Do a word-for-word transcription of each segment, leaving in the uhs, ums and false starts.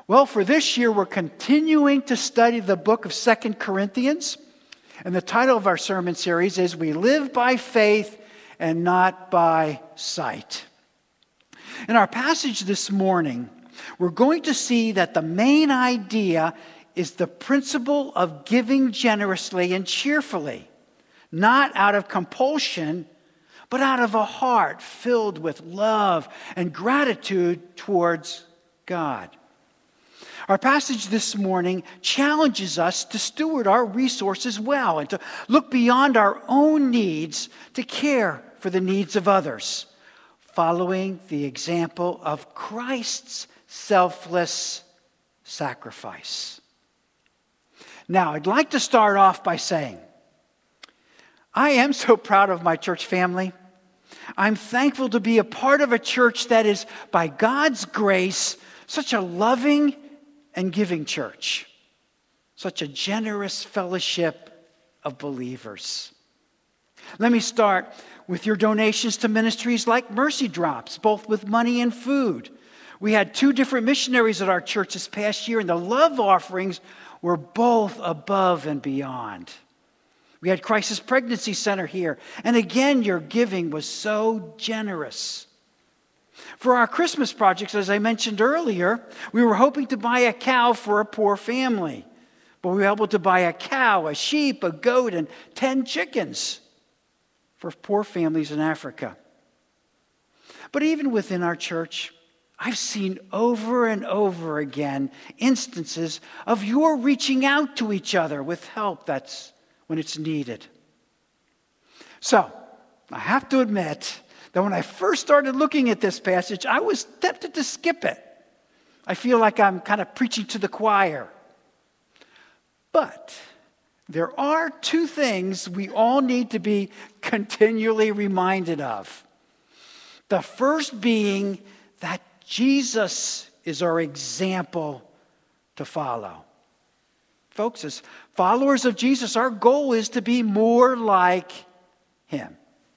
Well, for this year, we're continuing to study the book of Second Corinthians. And the title of our sermon series is We Live by Faith and Not by Sight. In our passage this morning, we're going to see that the main idea is the principle of giving generously and cheerfully, not out of compulsion, but out of a heart filled with love and gratitude towards God. Our passage this morning challenges us to steward our resources well and to look beyond our own needs to care for the needs of others, following the example of Christ's selfless sacrifice. Now, I'd like to start off by saying, I am so proud of my church family. I'm thankful to be a part of a church that is, by God's grace, such a loving and giving church, such a generous fellowship of believers. Let me start with your donations to ministries like Mercy Drops, both with money and food. We had two different missionaries at our church this past year, and the love offerings were both above and beyond. We had Crisis Pregnancy Center here, and again, your giving was so generous. For our Christmas projects, as I mentioned earlier, we were hoping to buy a cow for a poor family. But we were able to buy a cow, a sheep, a goat, and ten chickens for poor families in Africa. But even within our church, I've seen over and over again instances of your reaching out to each other with help that's when it's needed. So, I have to admit that when I first started looking at this passage, I was tempted to skip it. I feel like I'm kind of preaching to the choir. But there are two things we all need to be continually reminded of. The first being that Jesus is our example to follow. Folks, as followers of Jesus, our goal is to be more like Him.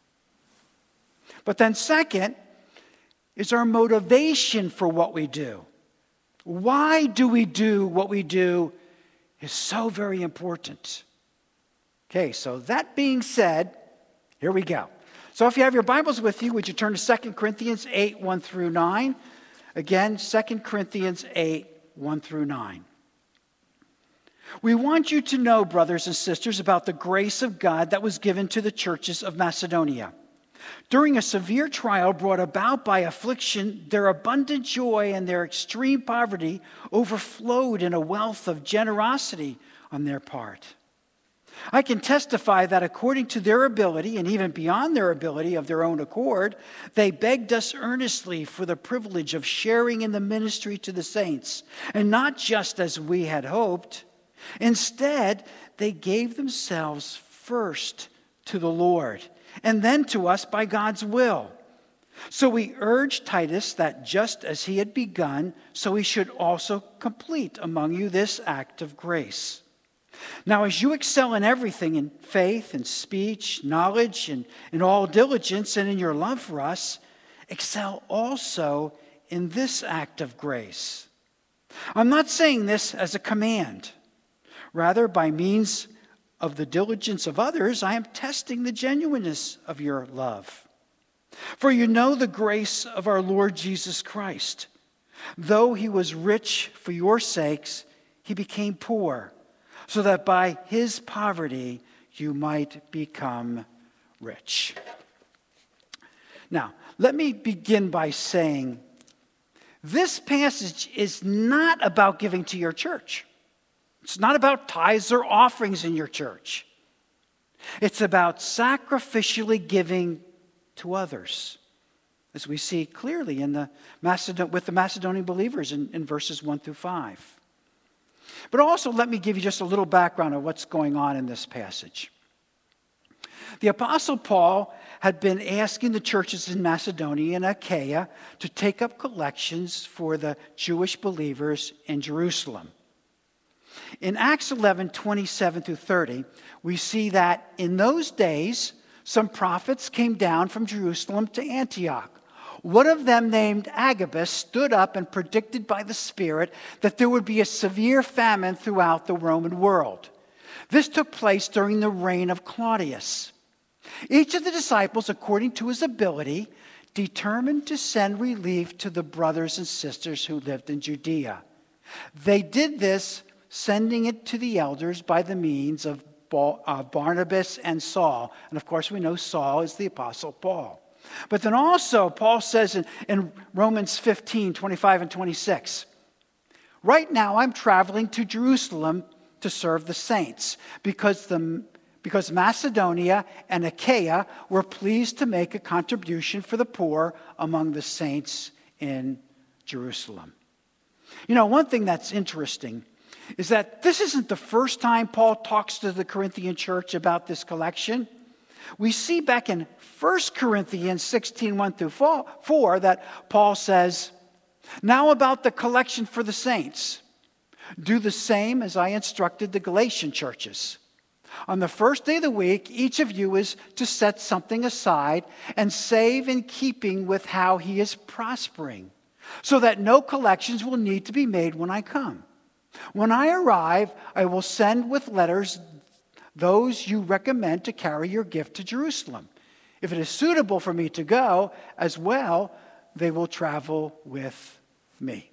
But then second is our motivation for what we do. Why do we do what we do is so very important. Okay, so that being said, here we go. So if you have your Bibles with you, would you turn to Second Corinthians eight, one through nine? Again, Second Corinthians eight, one through nine. We want you to know, brothers and sisters, about the grace of God that was given to the churches of Macedonia. During a severe trial brought about by affliction, their abundant joy and their extreme poverty overflowed in a wealth of generosity on their part. I can testify that according to their ability, and even beyond their ability of their own accord, they begged us earnestly for the privilege of sharing in the ministry to the saints, and not just as we had hoped. Instead, they gave themselves first to the Lord, and then to us by God's will. So we urge Titus that just as he had begun, so he should also complete among you this act of grace. Now, as you excel in everything, in faith, in speech, knowledge, and in all diligence, and in your love for us, excel also in this act of grace. I'm not saying this as a command. Rather, by means of the diligence of others, I am testing the genuineness of your love. For you know the grace of our Lord Jesus Christ. Though he was rich for your sakes, he became poor, so that by his poverty you might become rich. Now, let me begin by saying this passage is not about giving to your church. It's not about tithes or offerings in your church. It's about sacrificially giving to others, as we see clearly in the Macedon- with the Macedonian believers in, in verses one through five. But also, let me give you just a little background of what's going on in this passage. The Apostle Paul had been asking the churches in Macedonia and Achaia to take up collections for the Jewish believers in Jerusalem. In Acts eleven, twenty-seven through thirty, we see that in those days, some prophets came down from Jerusalem to Antioch, One of them, named Agabus, stood up and predicted by the Spirit that there would be a severe famine throughout the Roman world. This took place during the reign of Claudius. Each of the disciples, according to his ability, determined to send relief to the brothers and sisters who lived in Judea. They did this, sending it to the elders by the means of Barnabas and Saul. And of course, we know Saul is the Apostle Paul. But then also, Paul says in, in Romans fifteen, twenty-five and twenty-six, right now I'm traveling to Jerusalem to serve the saints because, the, because Macedonia and Achaia were pleased to make a contribution for the poor among the saints in Jerusalem. You know, one thing that's interesting is that this isn't the first time Paul talks to the Corinthian church about this collection. We see back in First Corinthians sixteen, one through four, that Paul says, now about the collection for the saints. Do the same as I instructed the Galatian churches. On the first day of the week, each of you is to set something aside and save in keeping with how he is prospering, so that no collections will need to be made when I come. When I arrive, I will send with letters those you recommend to carry your gift to Jerusalem. If it is suitable for me to go as well, they will travel with me.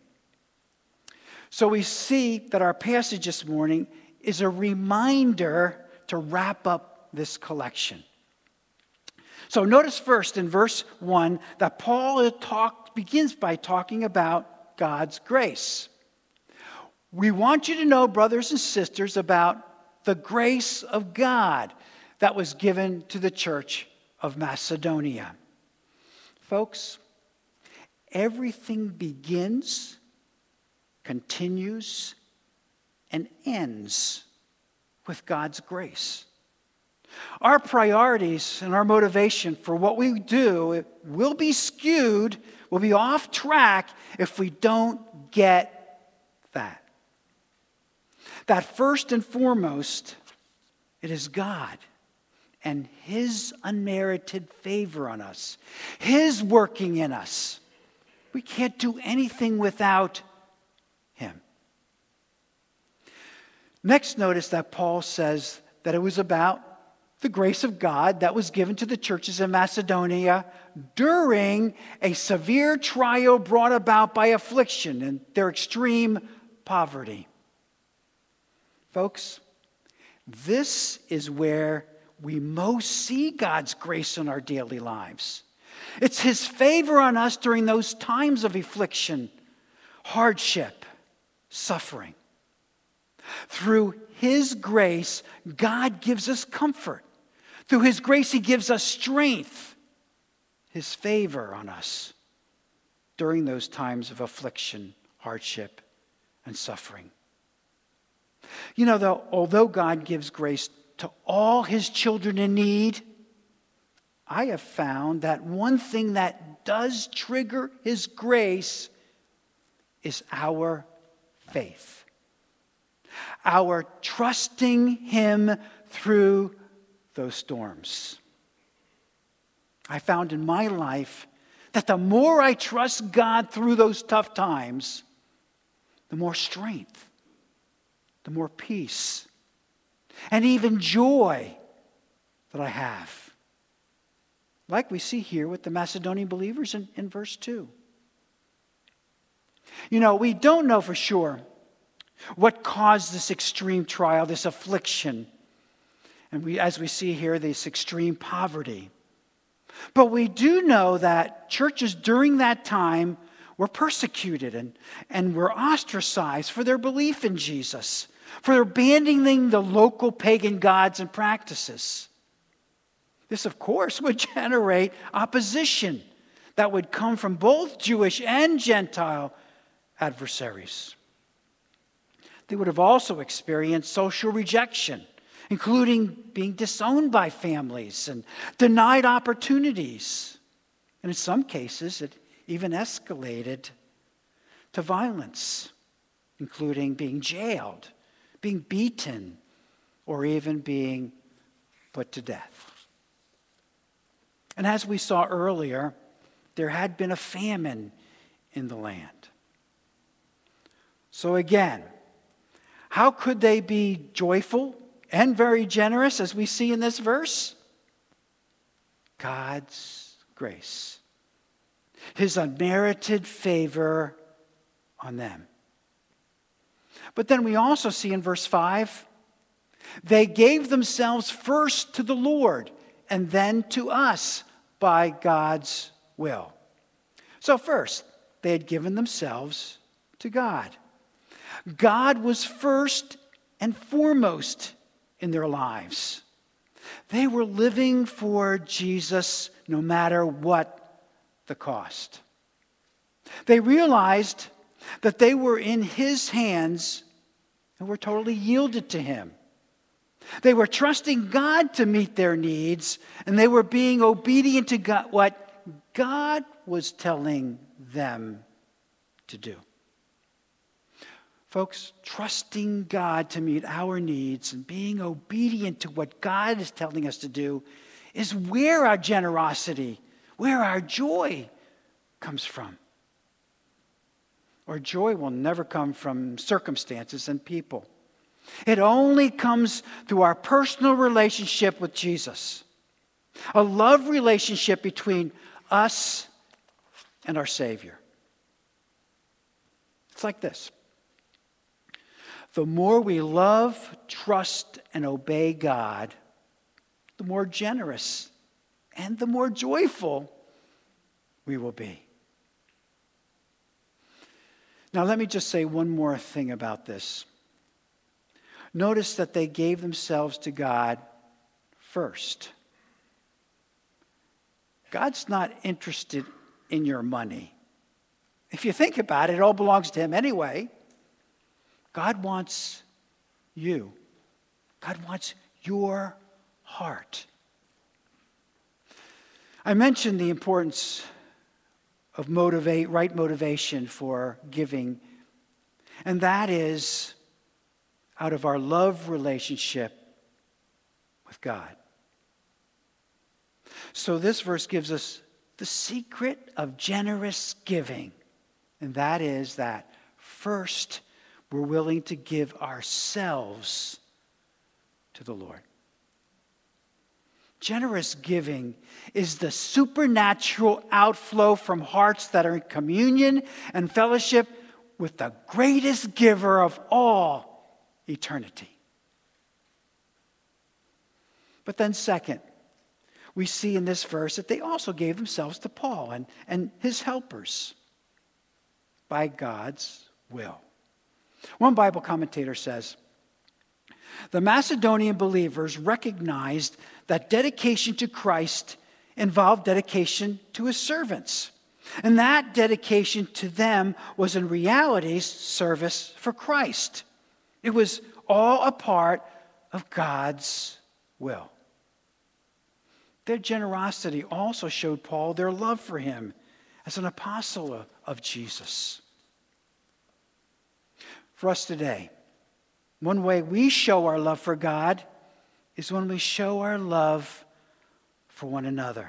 So we see that our passage this morning is a reminder to wrap up this collection. So notice first in verse one that Paul talk, begins by talking about God's grace. We want you to know, brothers and sisters, about the grace of God that was given to the church of Macedonia. Folks, everything begins, continues, and ends with God's grace. Our priorities and our motivation for what we do will be skewed, will be off track if we don't get that. That first and foremost, it is God and His unmerited favor on us, His working in us. We can't do anything without Him. Next, notice that Paul says that it was about the grace of God that was given to the churches in Macedonia during a severe trial brought about by affliction and their extreme poverty. Folks, this is where we most see God's grace in our daily lives. It's His favor on us during those times of affliction, hardship, suffering. Through His grace, God gives us comfort. Through His grace, He gives us strength. His favor on us during those times of affliction, hardship, and suffering. You know, though, although God gives grace to all His children in need, I have found that one thing that does trigger His grace is our faith. Our trusting Him through those storms. I found in my life that the more I trust God through those tough times, the more strength, the more peace, and even joy that I have. Like we see here with the Macedonian believers in, in verse two. You know, we don't know for sure what caused this extreme trial, this affliction, and we, as we see here, this extreme poverty. But we do know that churches during that time were persecuted and, and were ostracized for their belief in Jesus, for abandoning the local pagan gods and practices. This, of course, would generate opposition that would come from both Jewish and Gentile adversaries. They would have also experienced social rejection, including being disowned by families and denied opportunities. And in some cases, it even escalated to violence, including being jailed, being beaten, or even being put to death. And as we saw earlier, there had been a famine in the land. So again, how could they be joyful and very generous as we see in this verse? God's grace. His unmerited favor on them. But then we also see in verse five, they gave themselves first to the Lord and then to us by God's will. So first, they had given themselves to God. God was first and foremost in their lives. They were living for Jesus no matter what the cost. They realized that they were in His hands and were totally yielded to Him. They were trusting God to meet their needs, and they were being obedient to God, what God was telling them to do. Folks, trusting God to meet our needs and being obedient to what God is telling us to do is where our generosity, where our joy comes from. Our joy will never come from circumstances and people. It only comes through our personal relationship with Jesus. A love relationship between us and our Savior. It's like this. The more we love, trust, and obey God, the more generous and the more joyful we will be. Now, let me just say one more thing about this. Notice that they gave themselves to God first. God's not interested in your money. If you think about it, it all belongs to Him anyway. God wants you. God wants your heart. I mentioned the importance of motivate, right motivation for giving, and that is out of our love relationship with God. So this verse gives us the secret of generous giving, and that is that first, we're willing to give ourselves to the Lord. Generous giving is the supernatural outflow from hearts that are in communion and fellowship with the greatest giver of all eternity. But then second, we see in this verse that they also gave themselves to Paul and, and his helpers by God's will. One Bible commentator says, the Macedonian believers recognized that dedication to Christ involved dedication to His servants. And that dedication to them was in reality service for Christ. It was all a part of God's will. Their generosity also showed Paul their love for him as an apostle of Jesus. For us today, one way we show our love for God is when we show our love for one another.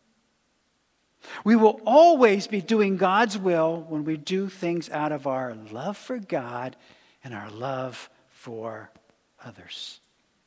We will always be doing God's will when we do things out of our love for God and our love for others.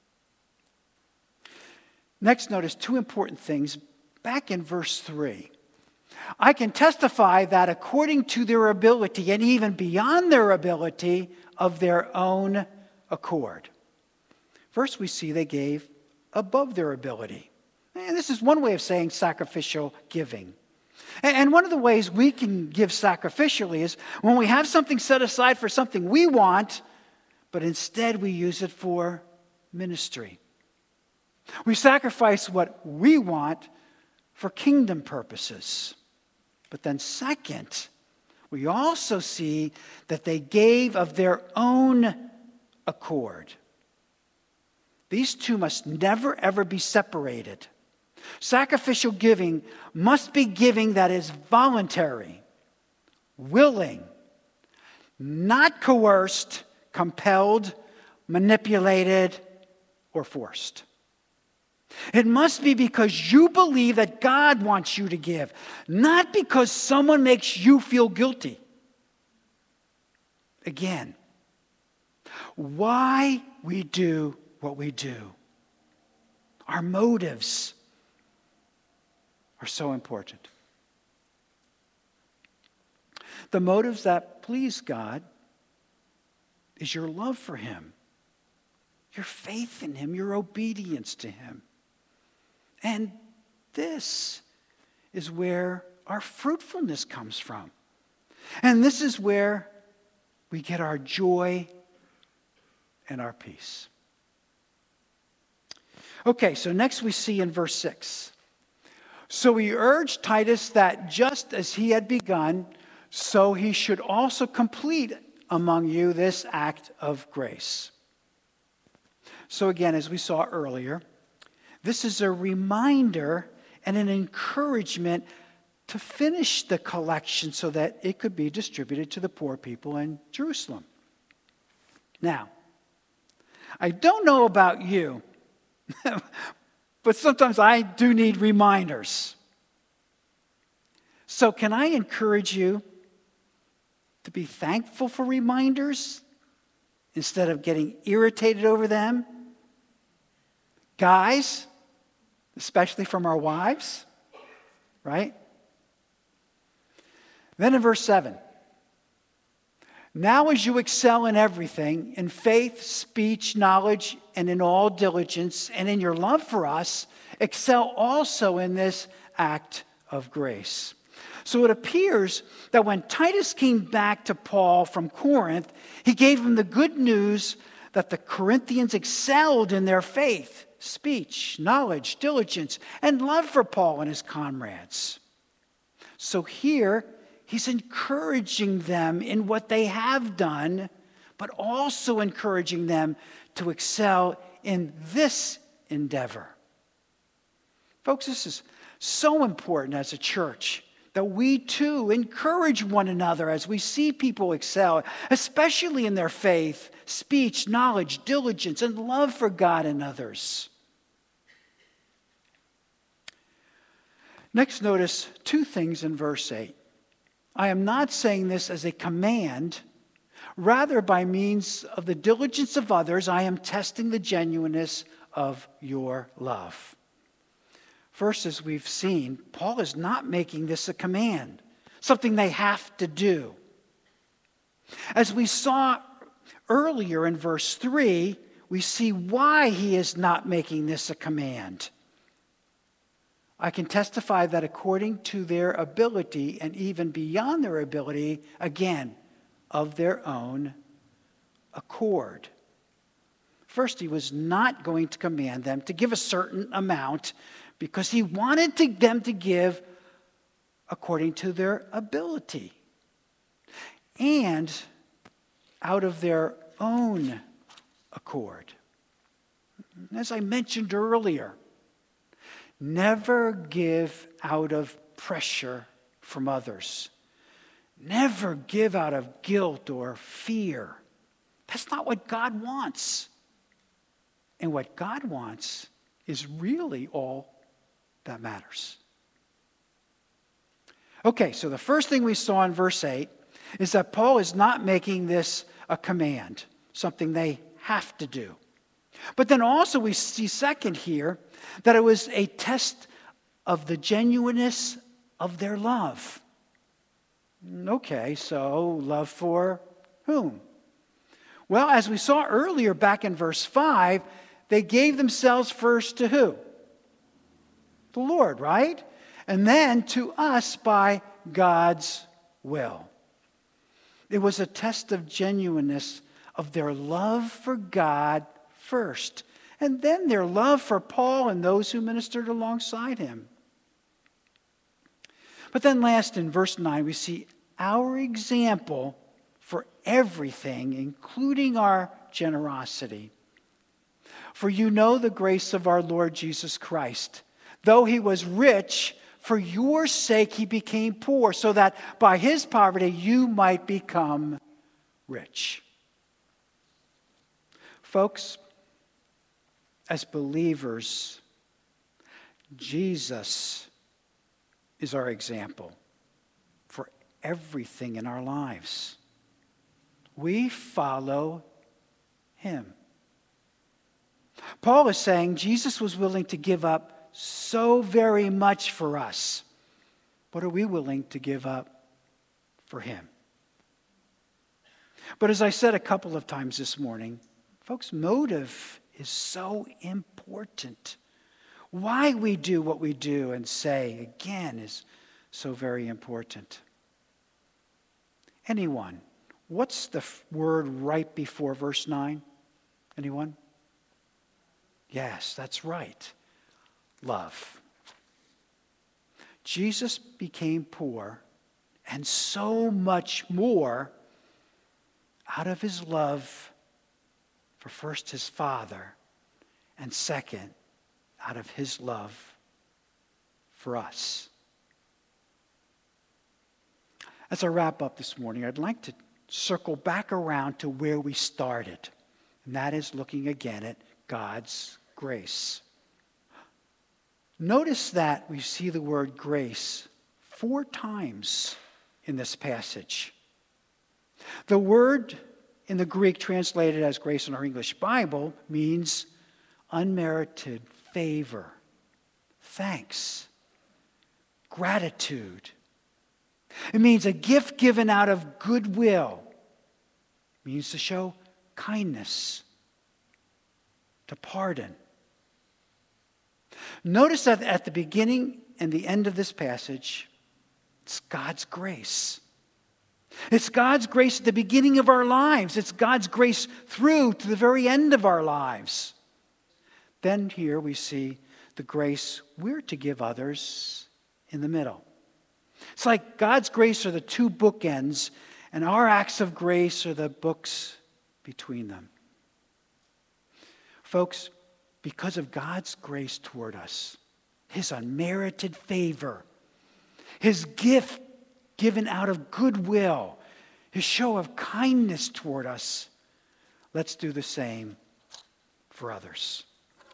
Next, notice two important things back in verse three. I can testify that according to their ability and even beyond their ability of their own accord. First, we see they gave above their ability. And this is one way of saying sacrificial giving. And one of the ways we can give sacrificially is when we have something set aside for something we want, but instead we use it for ministry. We sacrifice what we want for kingdom purposes. But then second, we also see that they gave of their own accord. These two must never, ever be separated. Sacrificial giving must be giving that is voluntary, willing, not coerced, compelled, manipulated, or forced. It must be because you believe that God wants you to give, not because someone makes you feel guilty. Again, why we do what we do. Our motives are so important. The motives that please God is your love for Him, your faith in Him, your obedience to Him. And this is where our fruitfulness comes from. And this is where we get our joy and our peace. Okay, so next we see in verse six. So he urged Titus that just as he had begun, so he should also complete among you this act of grace. So again, as we saw earlier, this is a reminder and an encouragement to finish the collection so that it could be distributed to the poor people in Jerusalem. Now, I don't know about you, but sometimes I do need reminders. So can I encourage you to be thankful for reminders instead of getting irritated over them? Guys, especially from our wives, right? Then in verse seven, now as you excel in everything, in faith, speech, knowledge, and in all diligence, and in your love for us, excel also in this act of grace. So it appears that when Titus came back to Paul from Corinth, he gave him the good news that the Corinthians excelled in their faith, speech, knowledge, diligence, and love for Paul and his comrades. So here, he's encouraging them in what they have done, but also encouraging them to excel in this endeavor. Folks, this is so important as a church that we too encourage one another as we see people excel, especially in their faith, speech, knowledge, diligence, and love for God and others. Next, notice two things in verse eight. I am not saying this as a command. Rather, by means of the diligence of others, I am testing the genuineness of your love. First, as we've seen, Paul is not making this a command, something they have to do. As we saw earlier in verse three, we see why he is not making this a command. I can testify that according to their ability and even beyond their ability, again, of their own accord. First, he was not going to command them to give a certain amount because he wanted to, them to give according to their ability and out of their own accord. As I mentioned earlier, never give out of pressure from others. Never give out of guilt or fear. That's not what God wants. And what God wants is really all that matters. Okay, so the first thing we saw in verse eight is that Paul is not making this a command, something they have to do. But then also we see second here that it was a test of the genuineness of their love. Okay, so love for whom? Well, as we saw earlier back in verse five, they gave themselves first to who? The Lord, right? And then to us by God's will. It was a test of genuineness of their love for God first, and then their love for Paul and those who ministered alongside him. But then last in verse nine, we see our example for everything, including our generosity. For you know the grace of our Lord Jesus Christ. Though he was rich, for your sake he became poor, so that by his poverty you might become rich. Folks, as believers, Jesus is our example for everything in our lives. We follow him. Paul is saying Jesus was willing to give up so very much for us. What are we willing to give up for him? But as I said a couple of times this morning, folks, motive is so important. Why we do what we do and say, again, is so very important. Anyone? What's the f- word right before verse nine? Anyone? Yes, that's right. Love. Jesus became poor and so much more out of his love for first his Father and second, out of his love for us. As I wrap up this morning, I'd like to circle back around to where we started, and that is looking again at God's grace. Notice that we see the word grace four times in this passage. The word in the Greek translated as grace in our English Bible means unmerited favor, thanks, gratitude. It means a gift given out of goodwill. It means to show kindness, to pardon. Notice that at the beginning and the end of this passage, it's God's grace. It's God's grace at the beginning of our lives. It's God's grace through to the very end of our lives. Then here we see the grace we're to give others in the middle. It's like God's grace are the two bookends, and our acts of grace are the books between them. Folks, because of God's grace toward us, his unmerited favor, his gift given out of goodwill, his show of kindness toward us, let's do the same for others.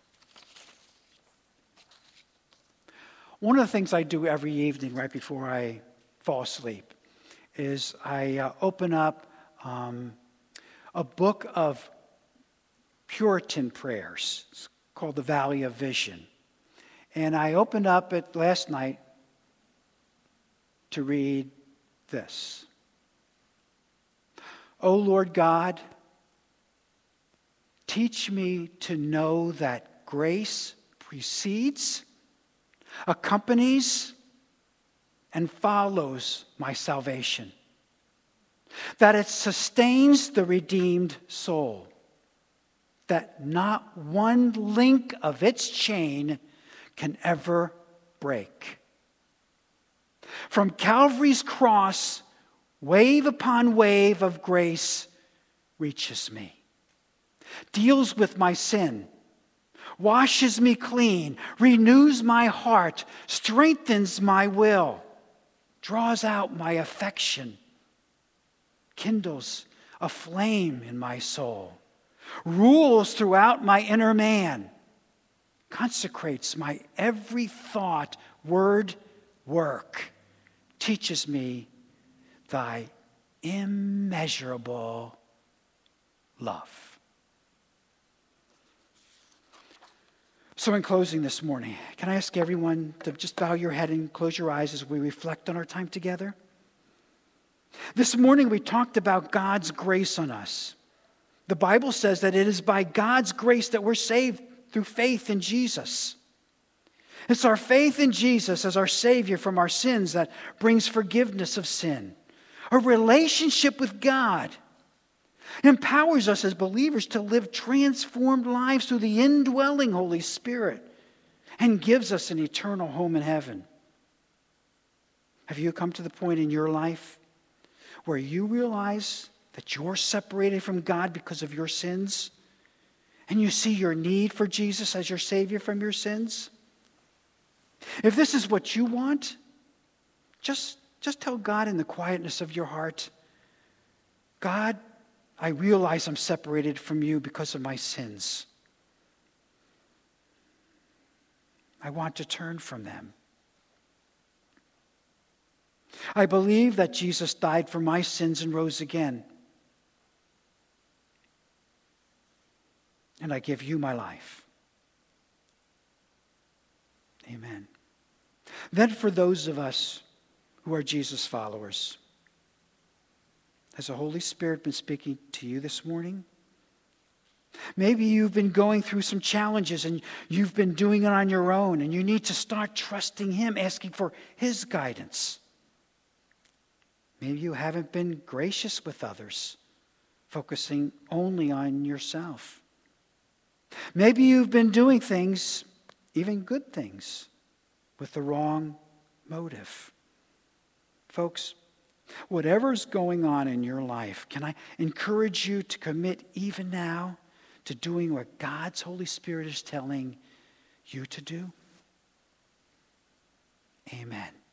One of the things I do every evening right before I fall asleep is I uh, open up um, a book of Puritan prayers. It's called The Valley of Vision. And I opened up it last night to read this. O Lord God, teach me to know that grace precedes, accompanies, and follows my salvation, that it sustains the redeemed soul, that not one link of its chain can ever break. From Calvary's cross, wave upon wave of grace reaches me, deals with my sin, washes me clean, renews my heart, strengthens my will, draws out my affection, kindles a flame in my soul, rules throughout my inner man, consecrates my every thought, word, work, teaches me thy immeasurable love. So in closing this morning, can I ask everyone to just bow your head and close your eyes as we reflect on our time together? This morning we talked about God's grace on us. The Bible says that it is by God's grace that we're saved through faith in Jesus. It's our faith in Jesus as our Savior from our sins that brings forgiveness of sin. A relationship with God empowers us as believers to live transformed lives through the indwelling Holy Spirit and gives us an eternal home in heaven. Have you come to the point in your life where you realize that you're separated from God because of your sins and you see your need for Jesus as your Savior from your sins? If this is what you want, just, just tell God in the quietness of your heart, God, I realize I'm separated from you because of my sins. I want to turn from them. I believe that Jesus died for my sins and rose again. And I give you my life. Amen. Then for those of us who are Jesus followers, has the Holy Spirit been speaking to you this morning? Maybe you've been going through some challenges and you've been doing it on your own, and you need to start trusting Him, asking for His guidance. Maybe you haven't been gracious with others, focusing only on yourself. Maybe you've been doing things, even good things, with the wrong motive. Folks, whatever's going on in your life, can I encourage you to commit even now to doing what God's Holy Spirit is telling you to do? Amen.